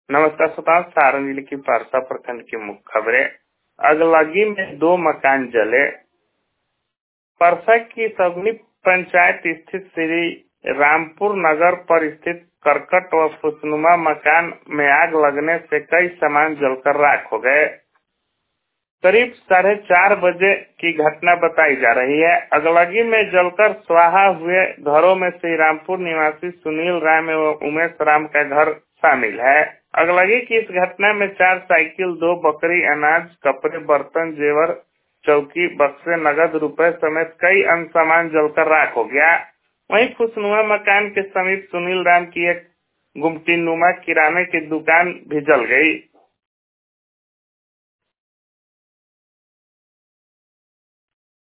नमस्कार श्रोताओं, सारण जिले की परसा प्रखंड की मुख्य खबरें। अगलगी में 2 मकान जले। परसा की सगुनी पंचायत स्थित श्री रामपुर नगर पर स्थित करकट व फुसनुमा मकान में आग लगने से कई सामान जलकर राख हो गए। करीब 4:30 बजे की घटना बताई जा रही है। अगलगी में जलकर स्वाहा हुए घरों में श्री रामपुर निवासी सुनील राम एवं उमेश राम का घर शामिल है। अगलगी की इस घटना में 4 साइकिल, 2 बकरी, अनाज, कपड़े, बर्तन, जेवर, चौकी, बक्से, नगद रुपए समेत कई अन्य सामान जलकर राख हो गया। वहीं खुशनुमा मकान के समीप सुनील राम की एक गुमटी नुमा किराने की दुकान भी जल गई।